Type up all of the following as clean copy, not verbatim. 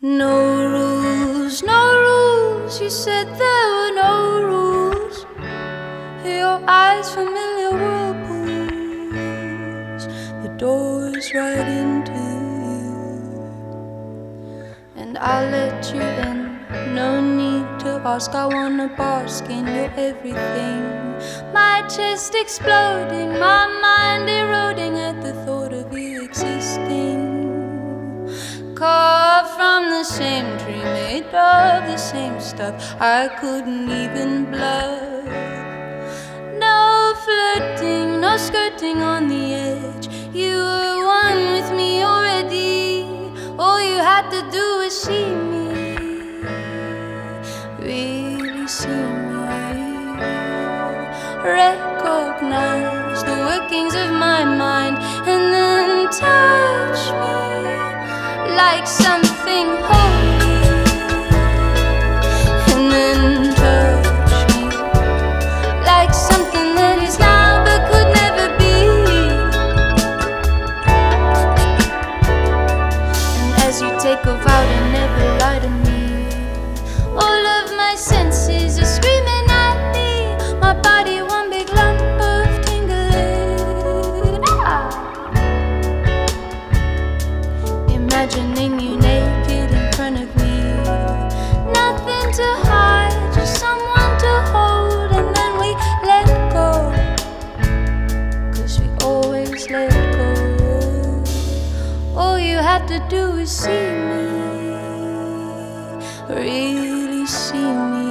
No rules, no rules. You said there were no rules. Your eyes familiar whirlpools. The door's right into you, and I'll let you in. No need to ask. I wanna bask in your everything. My chest exploding, my mind eroding at the thought of you existing. Carved from the same tree, made of the same stuff I couldn't even bluff. No flirting, no skirting on the edge. You were one with me already. All you had to do was see me, really see me. Recognize the workings of my mind, and then touch me like something holy, and then touch me like something that is now but could never be. And as you take a vow to never lie to me, all of my senses are screaming at me. My body one big lump of tingling. Imagining you naked in front of me. Nothing to hide, just someone to hold. And then we let go, 'cause we always let go. All you had to do is see me, really see me.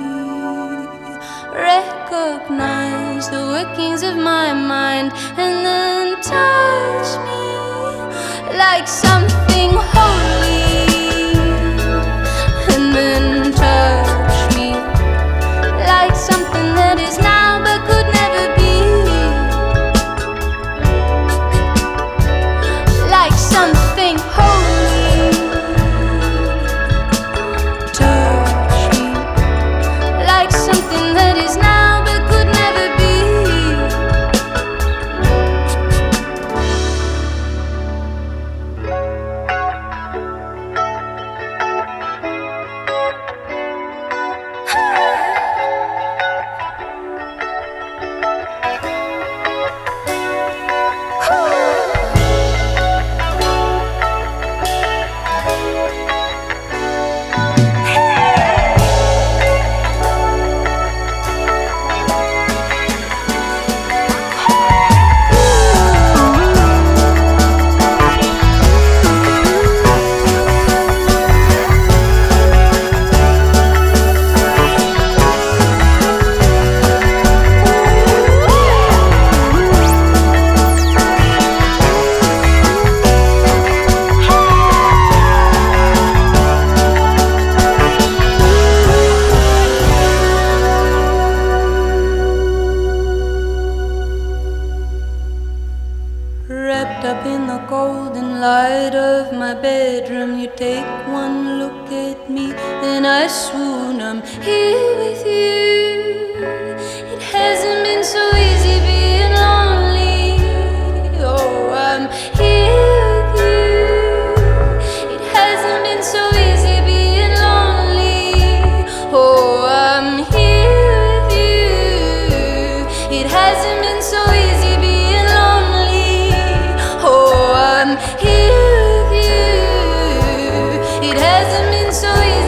Recognize the workings of my mind, and then touch me like something holy, and then touch me like something that is now but could never be. Like something holy, touch me like something that is now but could never be. Wrapped up in the golden light of my bedroom, you take one look at me and I swoon. I'm here with you. It hasn't been so easy being lonely. Oh, I'm here with you. It hasn't been so easy being lonely. Oh, I'm here with you. It hasn't been so easy being lonely. Oh, I'm here with you. It hasn't been so easy.